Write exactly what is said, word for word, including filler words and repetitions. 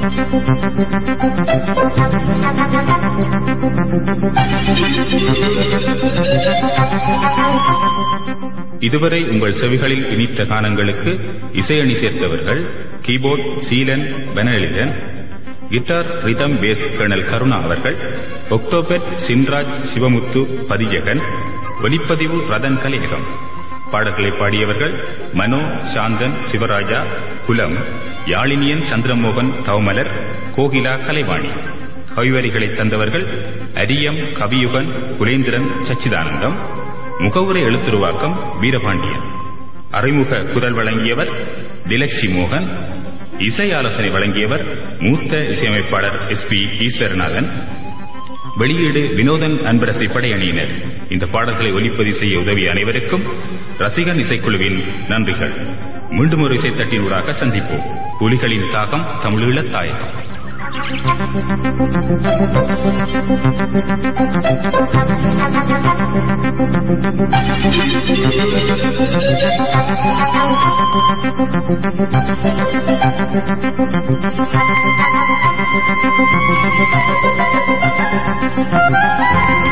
இதுவரை உங்கள் செவிகளில் இனித்த கானங்களுக்கு இசையணி சேர்த்தவர்கள் கீபோர்ட் சீலன் பெனலிடன், கிட்டார் ரிதம் பேஸ் கர்னல் கருணா அவர்கள், ஒக்டோபெட் சின்ராஜ் சிவமுத்து பதிஜகன், ஒலிப்பதிவு ரதன் கலையகம். பாடல்களை பாடியவர்கள் மனோ சாந்தன் சிவராஜா குலம், யாழினியன் சந்திரமோகன் தவமலர், கோகிலா கலைவாணி. கவிவரிகளை தந்தவர்கள் அரியம் கவியுகன் குலேந்திரன் சச்சிதானந்தம். முகவுரை எழுத்துருவாக்கம் வீரபாண்டியன். அறிமுக குரல் வழங்கியவர் டிலக்ஷி மோகன். இசை ஆலோசனை வழங்கியவர் மூத்த இசையமைப்பாளர் எஸ் பி ஈஸ்வரநாதன். வெளியீடு வினோதன் அன்பரசை படையணியினர். இந்த பாடல்களை ஒலிப்பதிவு செய்ய உதவிய அனைவருக்கும் ரசிகன் இசைக்குழுவின் நன்றிகள். மீண்டும் ஒரு இசைத்தட்டின் ஊடாக சந்திப்போம். புலிகளின் தாகம் தமிழீழ தாயகம். Thank you.